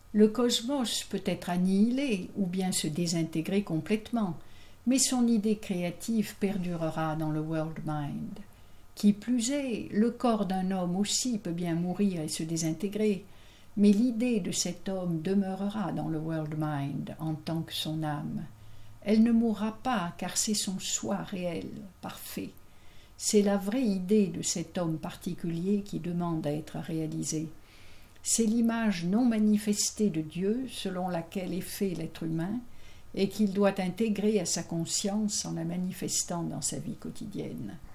Le cosmos peut être annihilé ou bien se désintégrer complètement, mais son idée créative perdurera dans le world mind. Qui plus est, le corps d'un homme aussi peut bien mourir et se désintégrer, mais l'idée de cet homme demeurera dans le world mind en tant que son âme. Elle ne mourra pas car c'est son soi réel, parfait. C'est la vraie idée de cet homme particulier qui demande à être réalisée. C'est l'image non manifestée de Dieu selon laquelle est fait l'être humain et qu'il doit intégrer à sa conscience en la manifestant dans sa vie quotidienne.